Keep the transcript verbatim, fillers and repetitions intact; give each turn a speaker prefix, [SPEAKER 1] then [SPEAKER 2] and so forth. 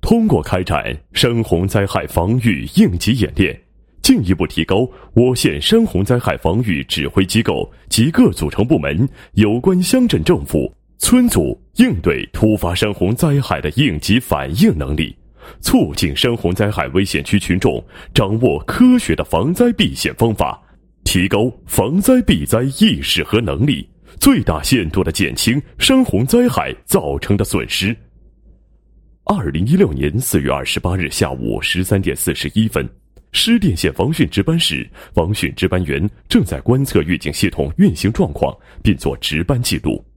[SPEAKER 1] 通过开展山洪灾害防御应急演练，进一步提高我县山洪灾害防御指挥机构及各组成部门、有关乡镇政府、村组应对突发山洪灾害的应急反应能力，促进山洪灾害危险区群众掌握科学的防灾避险方法，提高防灾避灾意识和能力，最大限度地减轻山洪灾害造成的损失。二零一六年四月二十八日下午十三点四十一分，施甸县防汛值班室防汛值班员正在观测预警系统运行状况，并做值班记录。